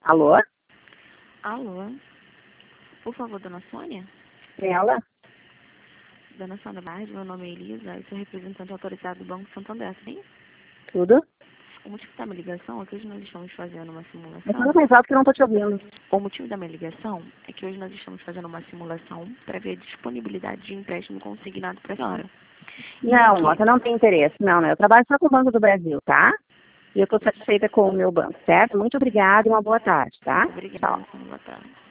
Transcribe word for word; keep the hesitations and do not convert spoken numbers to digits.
Alô? Alô? Por favor, dona Sônia? Ela? Dona Sônia Bardi, meu nome é Elisa, eu sou representante autorizado do Banco Santander, sim? Tudo? O motivo da minha ligação é que hoje nós estamos fazendo uma Me simulação. fala mais alto que eu não tô te ouvindo. O motivo da minha ligação é que hoje nós estamos fazendo uma simulação para ver a disponibilidade de empréstimo consignado para a senhora. Não, que... moça, não tem interesse. Não, não. Eu trabalho só com o Banco do Brasil, tá? E eu tô satisfeita com o meu banco, certo? Muito obrigada e uma boa tarde, tá? Obrigada, Tchau. dona Sônia, boa tarde.